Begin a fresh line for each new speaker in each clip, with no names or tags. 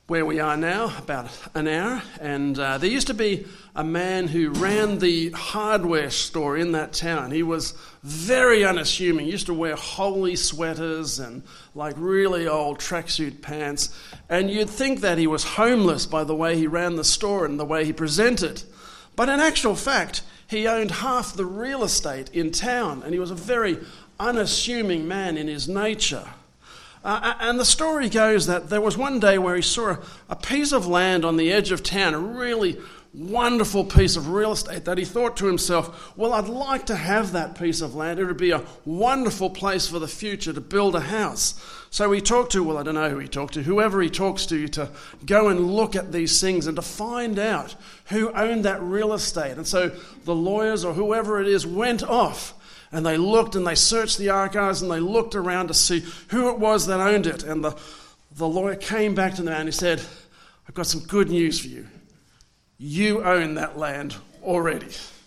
where we are now, about an hour, and there used to be a man who ran the hardware store in that town. He was very unassuming. He used to wear holey sweaters and like really old tracksuit pants, and you'd think that he was homeless by the way he ran the store and the way he presented. But in actual fact, he owned half the real estate in town, and he was a very unassuming man in his nature. And the story goes that there was one day where he saw a piece of land on the edge of town, a really wonderful piece of real estate, that he thought to himself, well, I'd like to have that piece of land. It would be a wonderful place for the future to build a house. So he talked to, well, I don't know who he talked to, whoever he talks to go and look at these things and to find out who owned that real estate. And so the lawyers or whoever it is went off. And they looked and they searched the archives and they looked around to see who it was that owned it. And the lawyer came back to the man and he said, I've got some good news for you. You own that land already.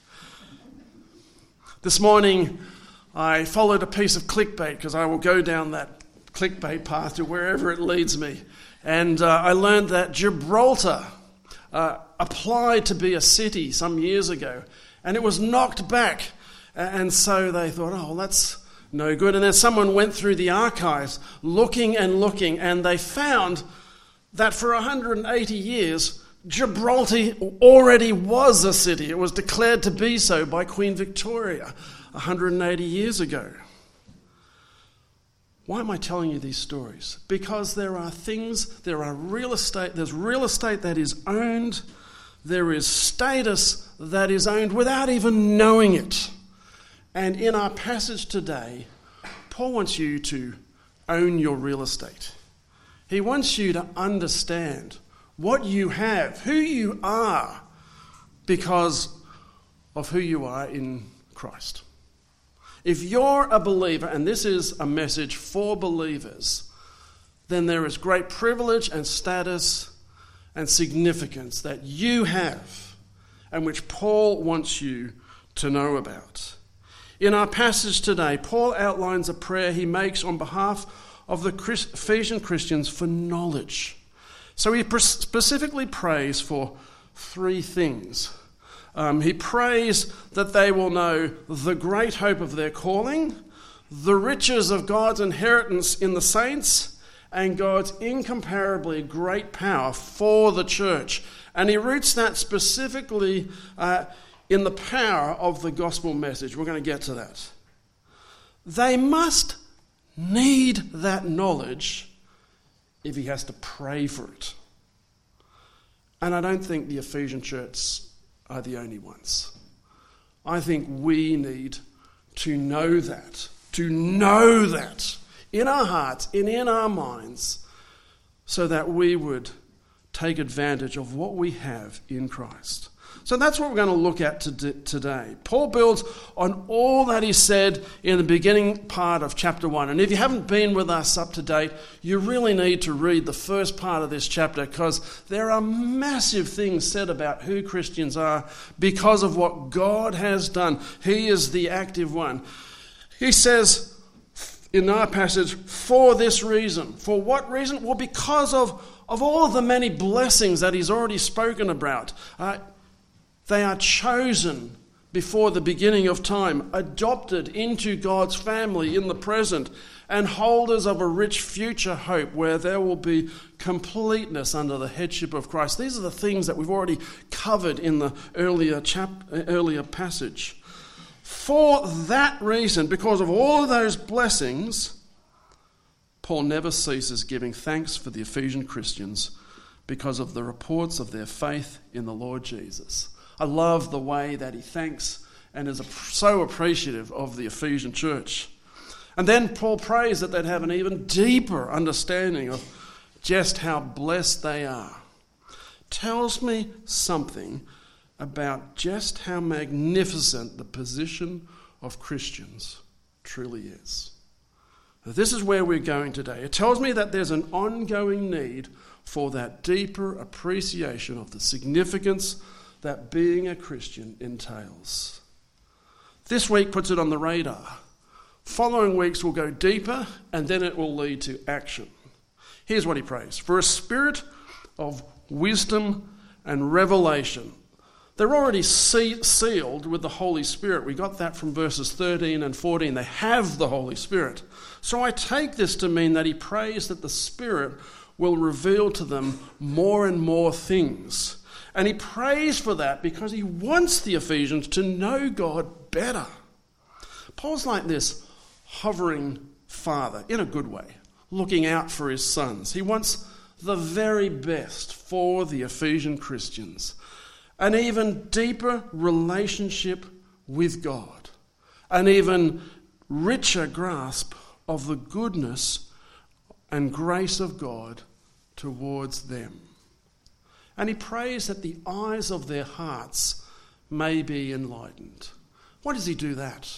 This morning I followed a piece of clickbait because I will go down that clickbait path to wherever it leads me. And I learned that Gibraltar applied to be a city some years ago and it was knocked back. And so they thought, oh, well, that's no good. And then someone went through the archives looking, and they found that for 180 years, Gibraltar already was a city. It was declared to be so by Queen Victoria 180 years ago. Why am I telling you these stories? Because there are real estate, there's real estate that is owned, there is status that is owned without even knowing it. And in our passage today, Paul wants you to own your real estate. He wants you to understand what you have, who you are, because of who you are in Christ. If you're a believer, and this is a message for believers, then there is great privilege and status and significance that you have, and which Paul wants you to know about. In our passage today, Paul outlines a prayer he makes on behalf of the Ephesian Christians for knowledge. So he specifically prays for three things. He prays that they will know the great hope of their calling, the riches of God's inheritance in the saints, and God's incomparably great power for the church. And he roots that specifically in the power of the gospel message. We're going to get to that. They must need that knowledge if he has to pray for it. And I don't think the Ephesian church are the only ones. I think we need to know that in our hearts and in our minds, so that we would take advantage of what we have in Christ. So that's what we're going to look at today. Paul builds on all that he said in the beginning part of chapter 1. And if you haven't been with us up to date, you really need to read the first part of this chapter, because there are massive things said about who Christians are because of what God has done. He is the active one. He says in our passage, for this reason. For what reason? Well, because of all of the many blessings that he's already spoken about. They are chosen before the beginning of time, adopted into God's family in the present, and holders of a rich future hope where there will be completeness under the headship of Christ. These are the things that we've already covered in the earlier passage. For that reason, because of all of those blessings, Paul never ceases giving thanks for the Ephesian Christians because of the reports of their faith in the Lord Jesus. I love the way that he thanks and is so appreciative of the Ephesian church. And then Paul prays that they'd have an even deeper understanding of just how blessed they are. Tells me something about just how magnificent the position of Christians truly is. This is where we're going today. It tells me that there's an ongoing need for that deeper appreciation of the significance that being a Christian entails. This week puts it on the radar. Following weeks will go deeper, and then it will lead to action. Here's what he prays: for a spirit of wisdom and revelation. They're already sealed with the Holy Spirit. We got that from verses 13 and 14. They have the Holy Spirit. So I take this to mean that he prays that the Spirit will reveal to them more and more things. And he prays for that because he wants the Ephesians to know God better. Paul's like this hovering father, in a good way, looking out for his sons. He wants the very best for the Ephesian Christians. An even deeper relationship with God. An even richer grasp of the goodness and grace of God towards them. And he prays that the eyes of their hearts may be enlightened. Why does he do that?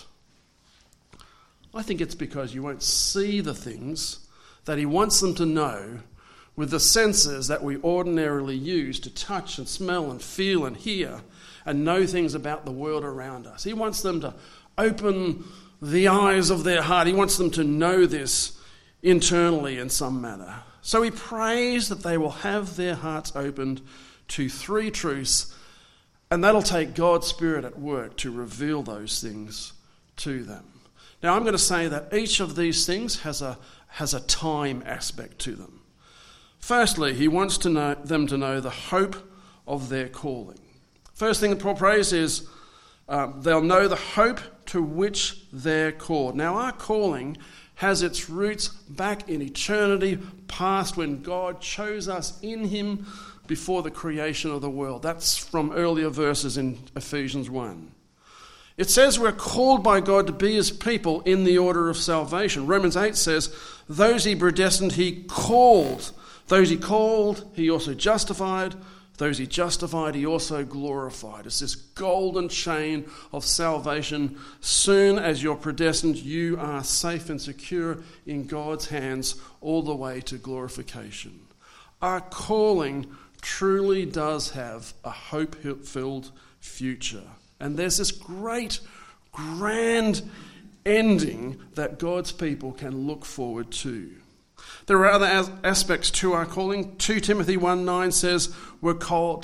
I think it's because you won't see the things that he wants them to know with the senses that we ordinarily use to touch and smell and feel and hear and know things about the world around us. He wants them to open the eyes of their heart. He wants them to know this internally in some manner. So he prays that they will have their hearts opened to three truths, and that'll take God's Spirit at work to reveal those things to them. Now I'm going to say that each of these things has a time aspect to them. Firstly, he wants them to know the hope of their calling. First thing that Paul prays is they'll know the hope to which they're called. Now our calling has its roots back in eternity past when God chose us in him before the creation of the world. That's from earlier verses in Ephesians 1. It says we're called by God to be his people in the order of salvation. Romans 8 says, those he predestined, he called. Those he called, he also justified. Those he justified, he also glorified. It's this golden chain of salvation. Soon as you're predestined, you are safe and secure in God's hands all the way to glorification. Our calling truly does have a hope-filled future. And there's this great, grand ending that God's people can look forward to. There are other aspects to our calling. 2 Timothy 1:9 says we're called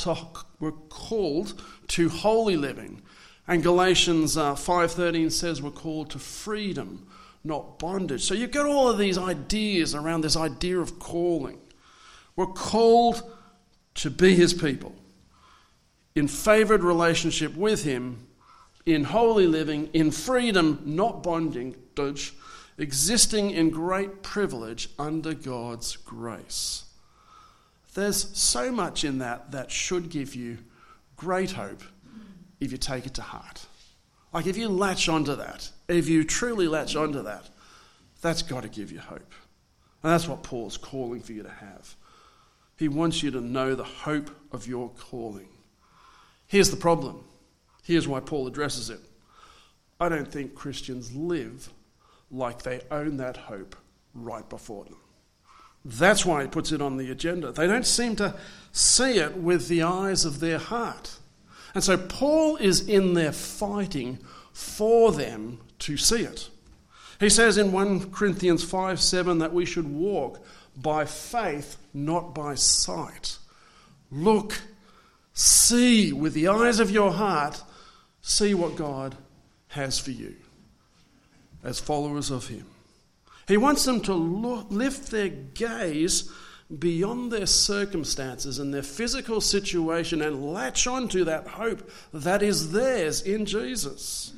to holy living. And Galatians 5:13 says we're called to freedom, not bondage. So you've got all of these ideas around this idea of calling. We're called to be his people, in favoured relationship with him, in holy living, in freedom, not bondage, existing in great privilege under God's grace. There's so much in that should give you great hope if you take it to heart. Like if you latch onto that, if you truly latch onto that, that's got to give you hope. And that's what Paul's calling for you to have. He wants you to know the hope of your calling. Here's the problem. Here's why Paul addresses it. I don't think Christians live like they own that hope right before them. That's why he puts it on the agenda. They don't seem to see it with the eyes of their heart. And so Paul is in there fighting for them to see it. He says in 1 Corinthians 5:7 that we should walk by faith, not by sight. Look, see with the eyes of your heart, see what God has for you as followers of him. He wants them to lift their gaze beyond their circumstances and their physical situation and latch onto that hope that is theirs in Jesus.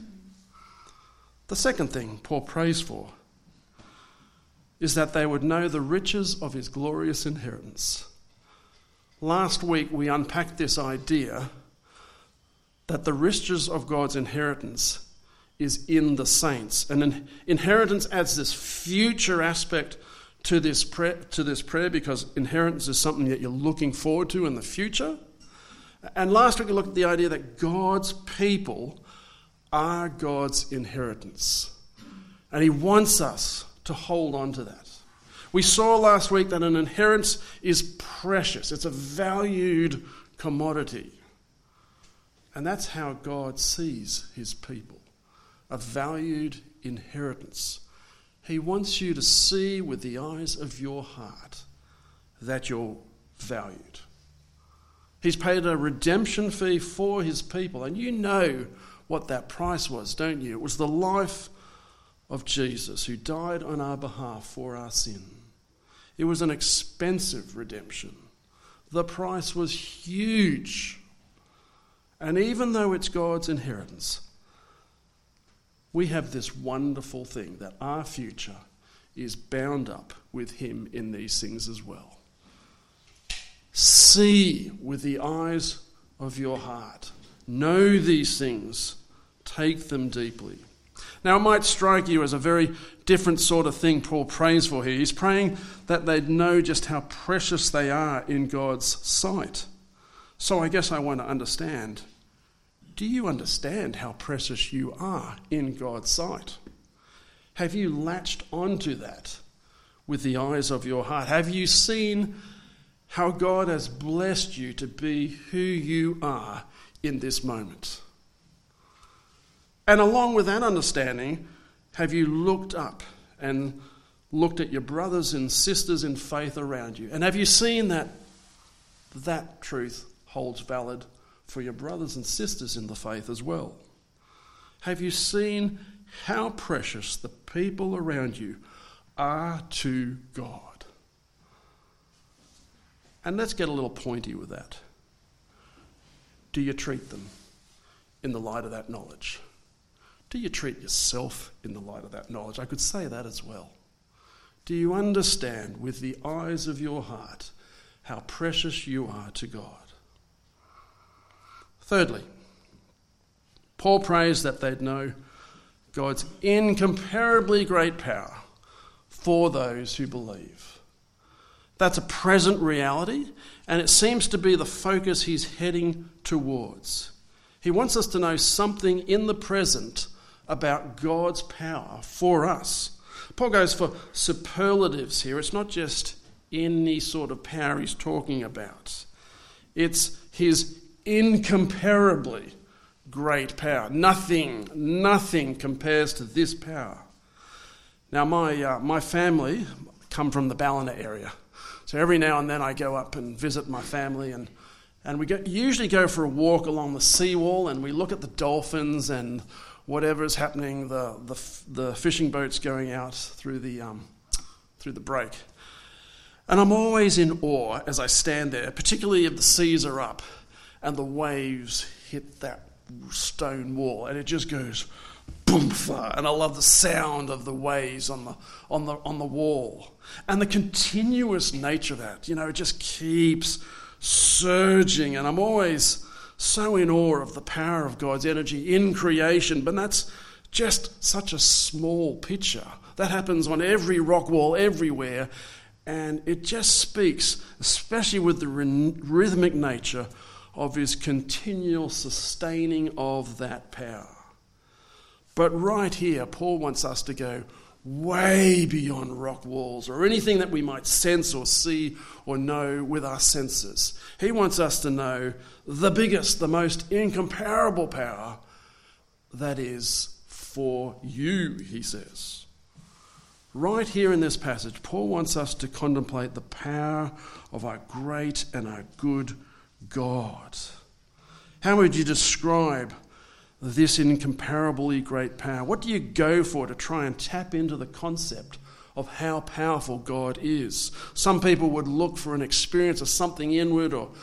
The second thing Paul prays for is that they would know the riches of his glorious inheritance. Last week we unpacked this idea that the riches of God's inheritance is in the saints. And an inheritance adds this future aspect to this prayer because inheritance is something that you're looking forward to in the future. And last week we looked at the idea that God's people are God's inheritance. And he wants us to hold on to that. We saw last week that an inheritance is precious. It's a valued commodity. And that's how God sees his people. A valued inheritance. He wants you to see with the eyes of your heart that you're valued, He's paid a redemption fee for his people. And you know what that price was, don't you? It was the life of Jesus, who died on our behalf for our sin. It was an expensive redemption. The price was huge. And even though it's God's inheritance, we have this wonderful thing that our future is bound up with him in these things as well. See with the eyes of your heart. Know these things. Take them deeply. Now, it might strike you as a very different sort of thing Paul prays for here. He's praying that they'd know just how precious they are in God's sight. So I guess I want to understand, do you understand how precious you are in God's sight? Have you latched onto that with the eyes of your heart? Have you seen how God has blessed you to be who you are in this moment? And along with that understanding, have you looked up and looked at your brothers and sisters in faith around you? And have you seen that that truth holds valid for your brothers and sisters in the faith as well? Have you seen how precious the people around you are to God? And let's get a little pointy with that. Do you treat them in the light of that knowledge? Do you treat yourself in the light of that knowledge? I could say that as well. Do you understand with the eyes of your heart how precious you are to God? Thirdly, Paul prays that they'd know God's incomparably great power for those who believe. That's a present reality, and it seems to be the focus he's heading towards. He wants us to know something in the present about God's power for us. Paul goes for superlatives here. It's not just any sort of power he's talking about. It's his incomparably great power. Nothing compares to this power. Now, my family come from the Ballina area. So every now and then I go up and visit my family, and we usually go for a walk along the seawall, and we look at the dolphins and whatever is happening, the fishing boats going out through the break. And I'm always in awe as I stand there, particularly if the seas are up and the waves hit that stone wall, and it just goes boom, and I love the sound of the waves on the wall and the continuous nature of that. You know, it just keeps surging, and I'm always so in awe of the power of God's energy in creation. But that's just such a small picture. That happens on every rock wall everywhere, and it just speaks, especially with the rhythmic nature of his continual sustaining of that power. But right here, Paul wants us to go way beyond rock walls or anything that we might sense or see or know with our senses. He wants us to know the biggest, the most incomparable power that is for you, he says. Right here in this passage, Paul wants us to contemplate the power of our great and our good God. How would you describe this incomparably great power? What do you go for to try and tap into the concept of how powerful God is? Some people would look for an experience of something inward or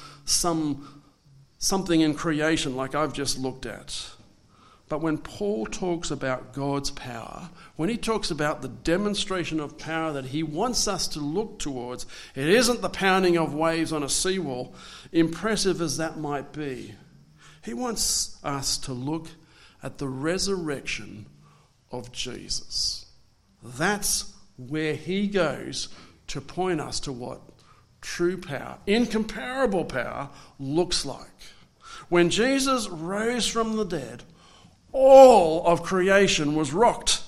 something in creation like I've just looked at. But when Paul talks about God's power, when he talks about the demonstration of power that he wants us to look towards, it isn't the pounding of waves on a seawall, impressive as that might be. He wants us to look at the resurrection of Jesus. That's where he goes to point us to what true power, incomparable power, looks like. When Jesus rose from the dead, all of creation was rocked.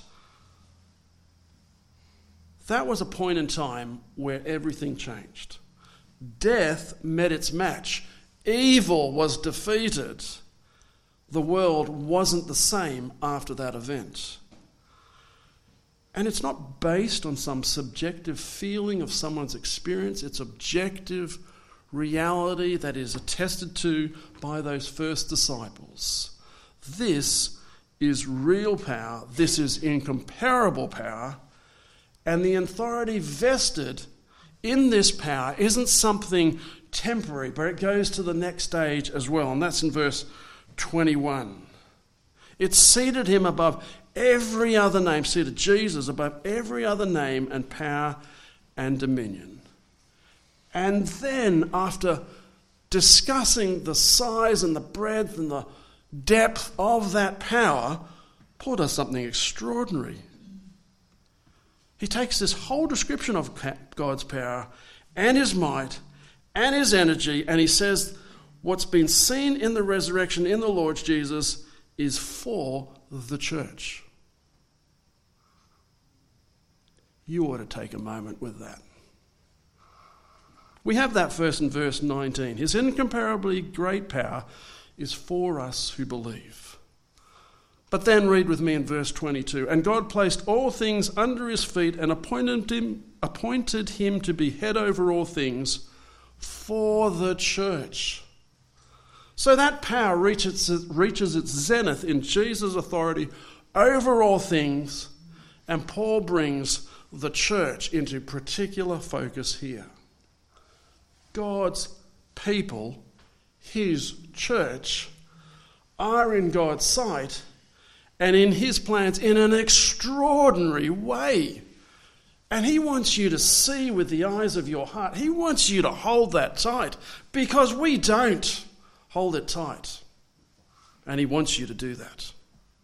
That was a point in time where everything changed. Death met its match. Evil was defeated. The world wasn't the same after that event. And it's not based on some subjective feeling of someone's experience. It's objective reality that is attested to by those first disciples. This is real power. This is incomparable power. And the authority vested in this power isn't something temporary, but it goes to the next stage as well. And that's in verse 21. It seated him above every other name, seated Jesus above every other name and power and dominion. And then, after discussing the size and the breadth and the depth of that power, Paul does something extraordinary. He takes this whole description of God's power and his might and his energy, and he says what's been seen in the resurrection in the Lord Jesus is for the church. You ought to take a moment with that. We have that first in verse 19. His incomparably great power is for us who believe. But then read with me in verse 22. And God placed all things under his feet and appointed him to be head over all things for the church. So that power reaches its zenith in Jesus' authority over all things, and Paul brings the church into particular focus here. God's people, his church, are in God's sight and in his plans in an extraordinary way. And he wants you to see with the eyes of your heart. He wants you to hold that tight, because we don't hold it tight. And he wants you to do that.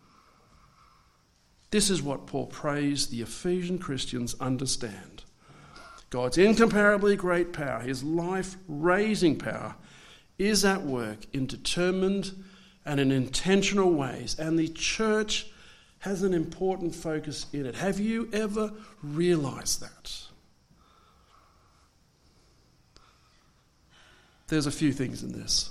This is what Paul prays the Ephesian Christians understand. God's incomparably great power, his life-raising power, is at work in determined and in intentional ways. And the church has an important focus in it. Have you ever realized that? There's a few things in this.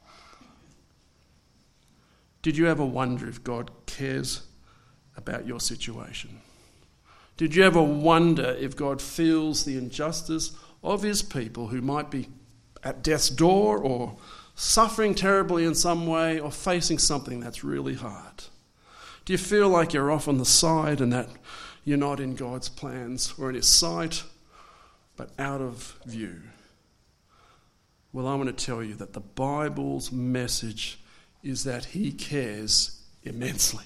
Did you ever wonder if God cares about your situation? Did you ever wonder if God feels the injustice of his people who might be at death's door or suffering terribly in some way or facing something that's really hard? Do you feel like you're off on the side and that you're not in God's plans or in his sight, but out of view? Well, I want to tell you that the Bible's message is that he cares immensely.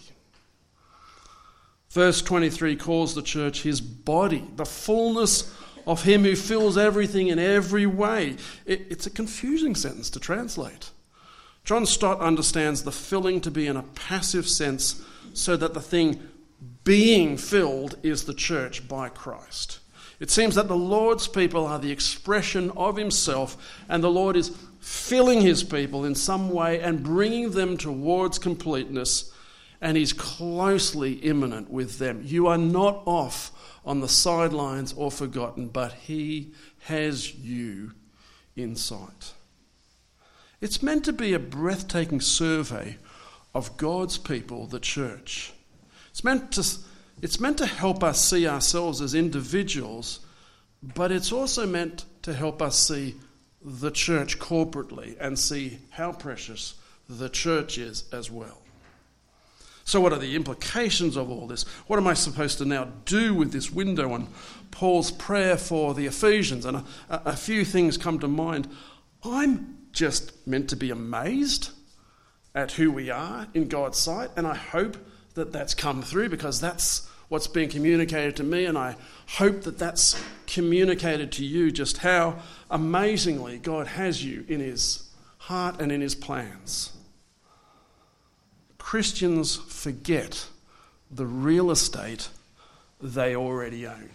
Verse 23 calls the church his body, the fullness of him who fills everything in every way. It's a confusing sentence to translate. John Stott understands the filling to be in a passive sense, so that the thing being filled is the church by Christ. It seems that the Lord's people are the expression of himself, and the Lord is filling his people in some way and bringing them towards completeness, and he's closely immanent with them. You are not off on the sidelines or forgotten, but he has you in sight. It's meant to be a breathtaking survey of God's people, the church. It's meant to help us see ourselves as individuals, but it's also meant to help us see the church corporately and see how precious the church is as well. So what are the implications of all this? What am I supposed to now do with this window on Paul's prayer for the Ephesians? And a few things come to mind. I'm just meant to be amazed at who we are in God's sight, and I hope that that's come through, because that's what's being communicated to me, and I hope that that's communicated to you, just how amazingly God has you in his heart and in his plans. Christians forget the real estate they already own.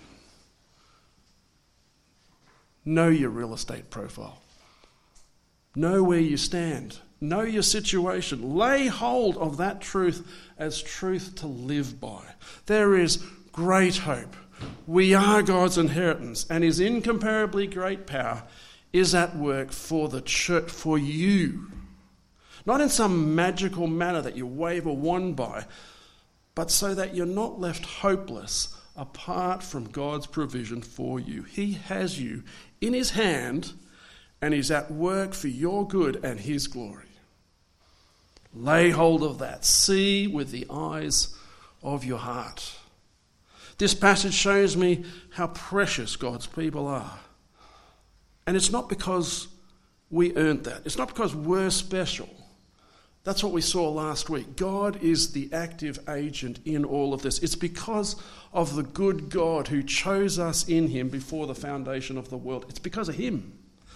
Know your real estate profile. Know where you stand. Know your situation. Lay hold of that truth as truth to live by. There is great hope. We are God's inheritance, and his incomparably great power is at work for the church, for you. Not in some magical manner that you wave a wand by, but so that you're not left hopeless apart from God's provision for you. He has you in his hand, and he's at work for your good and his glory. Lay hold of that. See with the eyes of your heart. This passage shows me how precious God's people are. And it's not because we earned that. It's not because we're special. That's what we saw last week. God is the active agent in all of this. It's because of the good God who chose us in him before the foundation of the world. It's because of him.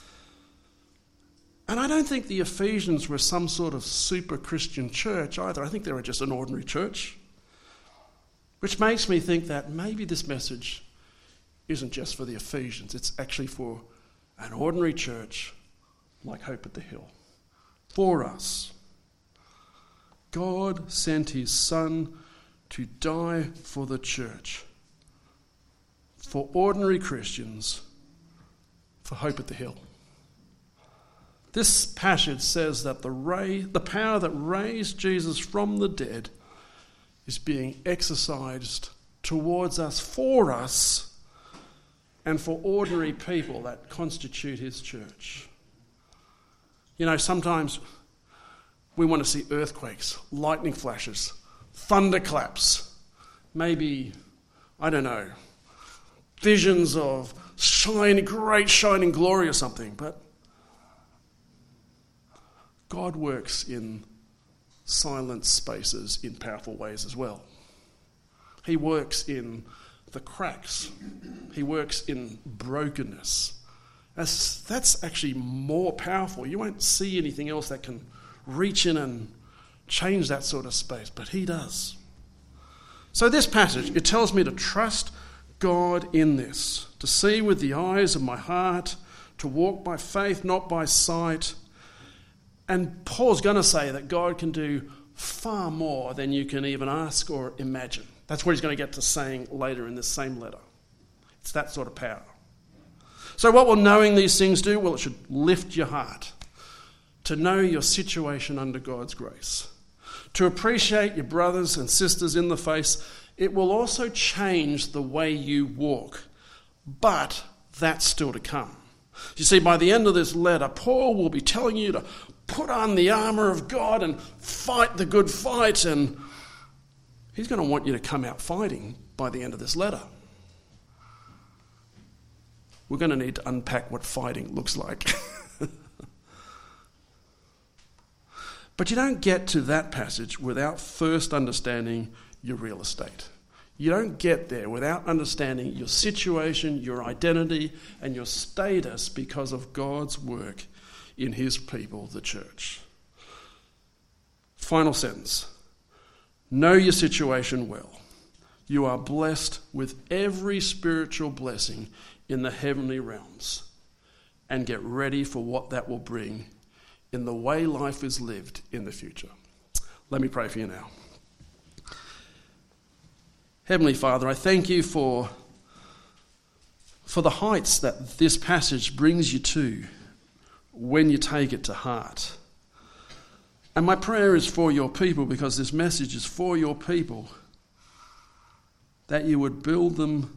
And I don't think the Ephesians were some sort of super Christian church either. I think they were just an ordinary church. Which makes me think that maybe this message isn't just for the Ephesians. It's actually for an ordinary church like Hope at the Hill. For us. God sent his Son to die for the church. For ordinary Christians. For Hope at the Hill. This passage says that the power that raised Jesus from the dead is being exercised towards us, for us, and for ordinary people that constitute his church. You know, sometimes we want to see earthquakes, lightning flashes, thunderclaps, maybe, I don't know, visions of great shining glory or something, but God works in silent spaces in powerful ways as well. He works in the cracks. He works in brokenness. That's actually more powerful. You won't see anything else that can reach in and change that sort of space, but he does. So this passage, it tells me to trust God in this, to see with the eyes of my heart, to walk by faith, not by sight. And Paul's going to say that God can do far more than you can even ask or imagine. That's what he's going to get to saying later in this same letter. It's that sort of power. So what will knowing these things do? Well, it should lift your heart. To know your situation under God's grace. To appreciate your brothers and sisters in the faith. It will also change the way you walk. But that's still to come. You see, by the end of this letter, Paul will be telling you to put on the armour of God and fight the good fight, and he's going to want you to come out fighting by the end of this letter. We're going to need to unpack what fighting looks like. But you don't get to that passage without first understanding your real estate. You don't get there without understanding your situation, your identity, and your status because of God's work in his people, the church. Final sentence. Know your situation well. You are blessed with every spiritual blessing in the heavenly realms. And get ready for what that will bring in the way life is lived in the future. Let me pray for you now. Heavenly Father, I thank you for the heights that this passage brings you to when you take it to heart. And my prayer is for your people, because this message is for your people, that you would build them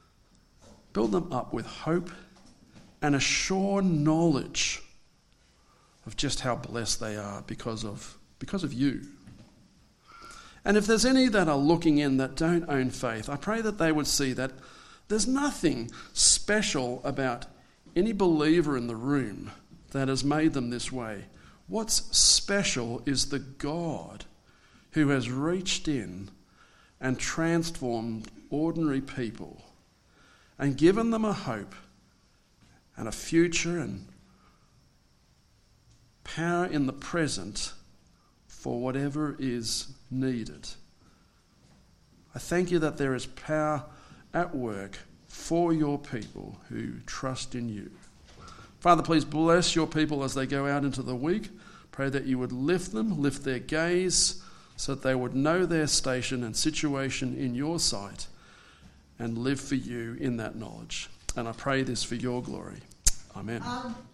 up with hope and a sure knowledge of just how blessed they are because of you. And if there's any that are looking in that don't own faith, I pray that they would see that there's nothing special about any believer in the room that has made them this way. What's special is the God who has reached in and transformed ordinary people and given them a hope and a future and power in the present for whatever is needed. I thank you that there is power at work for your people who trust in you. Father, please bless your people as they go out into the week. Pray that you would lift their gaze, so that they would know their station and situation in your sight and live for you in that knowledge. And I pray this for your glory. Amen.